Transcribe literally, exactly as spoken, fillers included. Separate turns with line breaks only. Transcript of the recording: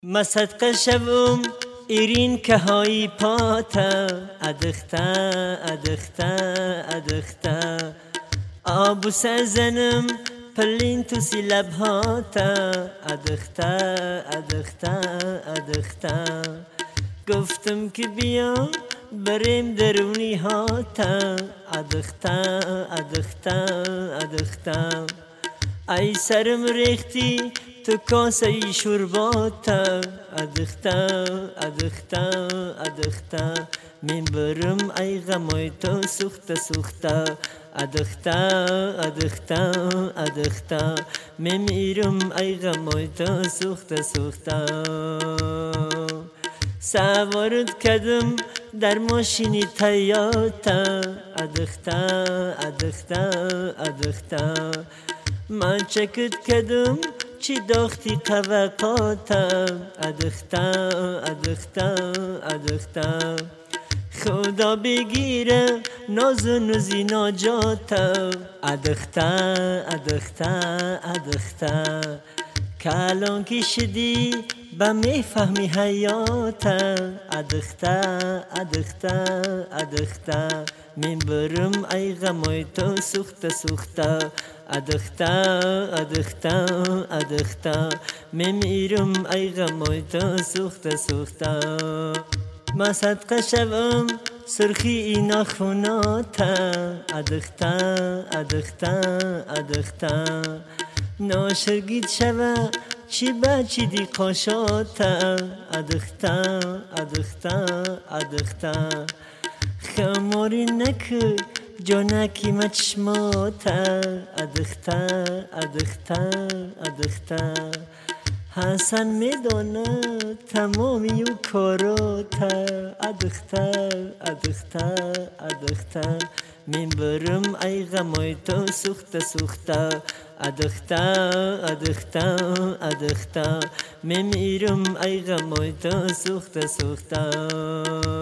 مصدق شوم ایرین که های پاتا ادختا ادختا ادختا آبو سزنم پلین تو سی لبهاتا ادختا ادختا ادختا گفتم که بیا بریم درونی هاتا ادختا ادختا ادختا ای سرم ریختی تو کاسه شرباتا ادختا ادختا ادختا من برم ای غمای تو سخت سختا ادختا ادختا ادختا من میرم ای غمای تو سخت سختا سوارت کردم در ماشینی تیاتا ادختا ادختا ادختا من چکت کردم چی داختی طبقاتا ادختا ادختا ادختا خدا بگیره ناز و نوزی ناجاتا ادختا ادختا ادختا کلان که شدی با میفهمی حیاتا ادختا ادختا ادختا من برم ای غمای تو سخت سختا ادختا ادختا ادختا من میرم ای غمای تو سخت سختا ما صدقه شوم سرخی اینا خوناتا ادختا ادختا ادختا ناشرگید شوه چی بچی دی قاشاتا ادختا ادختا ادختا خماری نکر جانکی مچشماتا ادختا ادختا ادختا حسن میدونه تمامی و کاراتا ادختا ادختا ادختا من برم ای غمای تو سخت سختا ادختا ادختا ادختا من میرم ای غمای تو سخت سختا